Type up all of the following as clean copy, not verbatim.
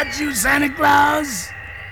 that you, Santa Claus?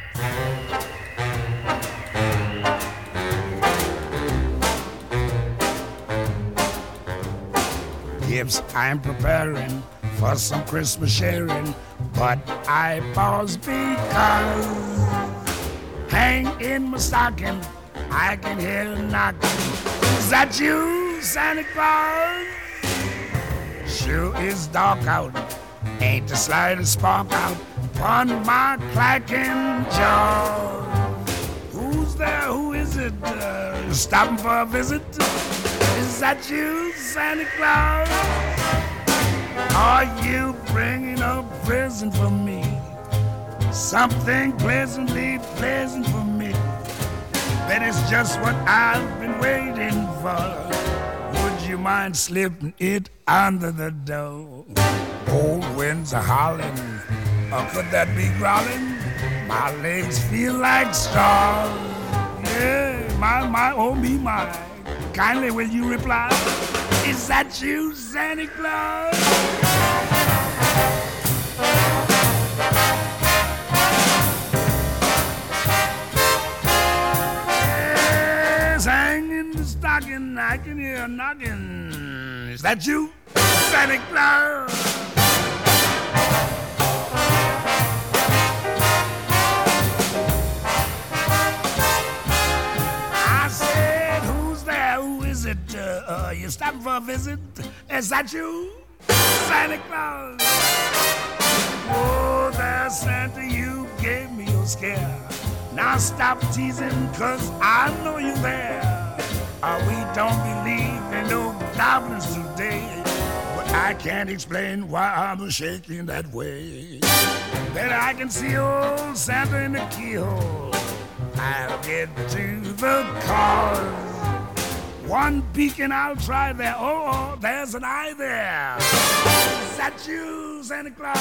Gifts I'm preparing for some Christmas sharing, but I pause because hang in my stocking, I can hear a knocking. Is that you, Santa Claus? Sure is dark out, ain't the slightest spark out upon my clacking jaw. Who's there? Who is it? Stopping for a visit? Is that you, Santa Claus? Are you bringing a present for me? Something pleasantly pleasant for me. That is just what I've been waiting for. Would you mind slipping it under the door? Cold winds are howling, or could that be growling? My legs feel like straws. Yeah, my, oh me, my. Kindly will you reply? Is that you, Santa Claus? Yes, hanging the stocking, I can hear a knocking. Is that you, Santa Claus? You stopping for a visit? Is that you, Santa Claus? Oh, there, Santa, you gave me your scare. Now stop teasing, cause I know you're there. We don't believe in no goblins today, but I can't explain why I'm shaking that way. Then I can see old Santa in the keyhole. I'll get to the cause. One peek and I'll try there. Oh, there's an eye there. Is that you, Santa Claus?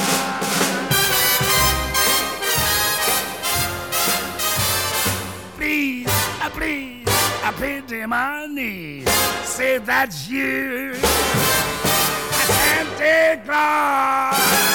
Please, please, I pity my knees. Say that's you, Santa Claus.